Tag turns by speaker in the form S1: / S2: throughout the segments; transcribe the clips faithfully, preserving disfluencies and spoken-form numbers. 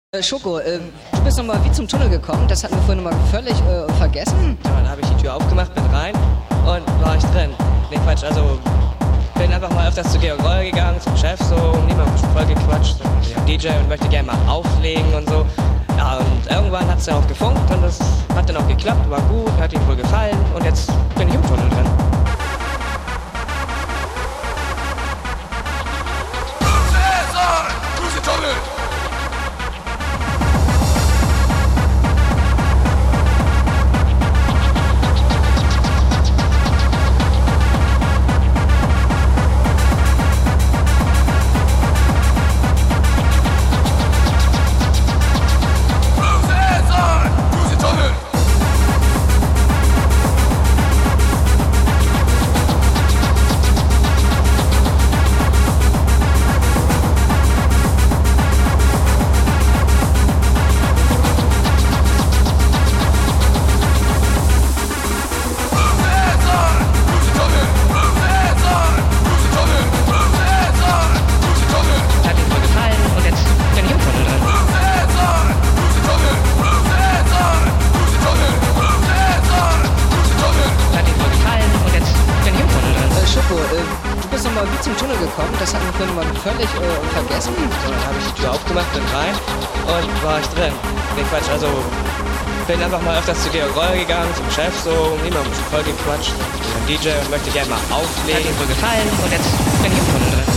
S1: Äh, Schoko, äh, du bist nochmal wie zum Tunnel gekommen, das hatten wir vorhin nochmal völlig äh, vergessen.
S2: Ja, dann habe ich die Tür aufgemacht, bin rein und war ich drin. Nee, Quatsch, also bin einfach mal öfters zu Georg Reuer gegangen, zum Chef so, und ihm ein bisschen voll gequatscht. Ich hab D J und möchte gerne mal auflegen und so. Ja, und irgendwann hat es dann auch gefunkt und das hat dann auch geklappt, war gut, hat ihm wohl gefallen und jetzt bin ich im Tunnel drin.
S3: Tunnel!
S1: Wie zum Tunnel gekommen, das hatten wir vorhin mal völlig äh, vergessen.
S2: So, dann habe ich die Tür aufgemacht, bin rein und war ich drin. Nee, Quatsch, also bin einfach mal öfters zu Georg Reuer gegangen, zum Chef so, und ihm ein bisschen voll gequatscht. Ich bin D J und möchte gerne mal auflegen. Hat ihm wohl gefallen und jetzt bin ich im Tunnel drin.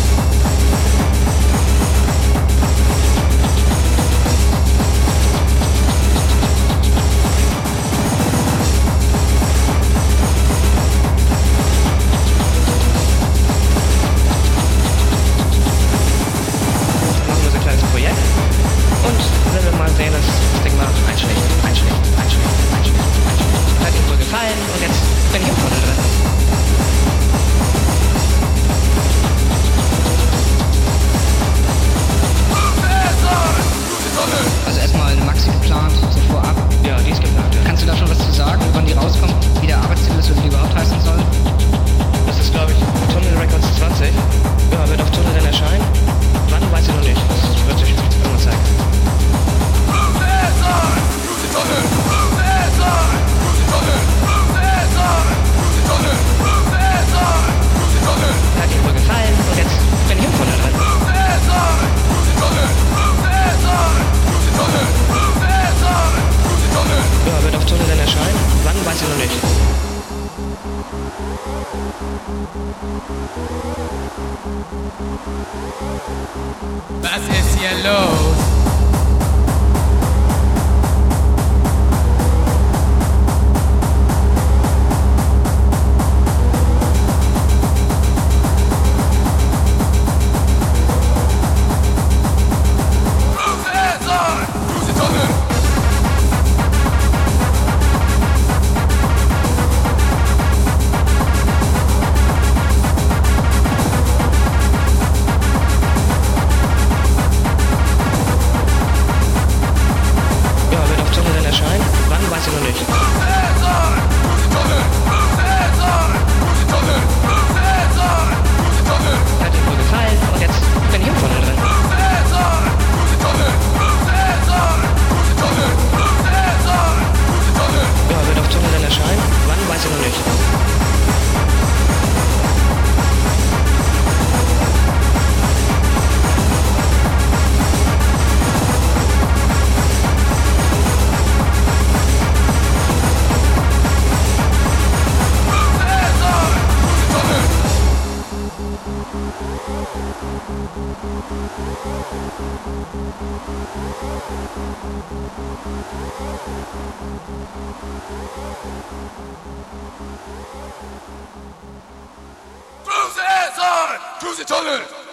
S2: Und jetzt bin ich im Tunnel drin.
S1: Also erstmal eine Maxi geplant, so vorab.
S2: Ja, die ist geplant. Ja.
S1: Kannst du da schon was zu sagen, wann die rauskommt, wie der Arbeitstitel ist und wie die überhaupt heißen soll?
S2: Das ist, glaube ich, Tunnel Records zwanzig. Ja, wird auf Tunnel dann erscheinen. Wann, weiß ich noch nicht. Das wird sich irgendwann zeigen. Hat ihm wohl gefallen und jetzt bin ich im Tunnel drin. Ja, wird auf Tunnel dann erscheinen. Wann, weiß ich noch nicht.
S3: Was ist hier los? Cruise is on! Cruise the tunnel!